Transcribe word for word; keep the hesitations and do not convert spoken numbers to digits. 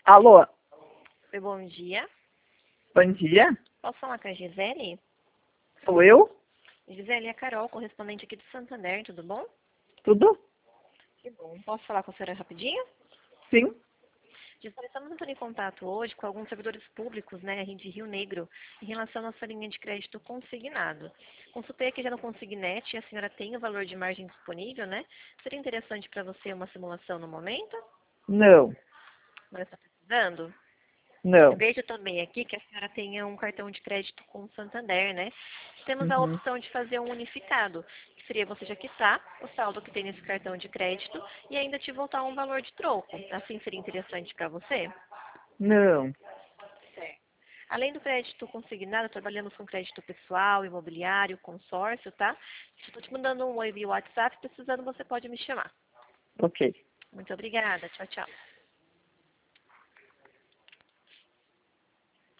Alô, Oi, bom dia. bom dia. Posso falar com a Gisele? Sou eu? Gisele, é a Carol, correspondente aqui do Santander, tudo bom? Tudo? Que bom. Posso falar com a senhora rapidinho? Sim. Gisele, estamos entrando em contato hoje com alguns servidores públicos, né, a de Rio Negro, em relação à sua linha de crédito consignado. Consultei aqui já no Consignet e a senhora tem o valor de margem disponível, né? Seria interessante para você uma simulação no momento? Não, Não está precisando? Eu não. vejo também aqui que a senhora tenha um cartão de crédito com o Santander, né? Temos a Uhum. opção de fazer um unificado, que seria você já quitar o saldo que tem nesse cartão de crédito e ainda te voltar um valor de troco. Assim seria interessante para você? Não. Além do crédito consignado, trabalhamos com crédito pessoal, imobiliário, consórcio, tá? Estou te mandando um oi via WhatsApp, precisando você pode me chamar. Ok. Muito obrigada. Tchau, tchau.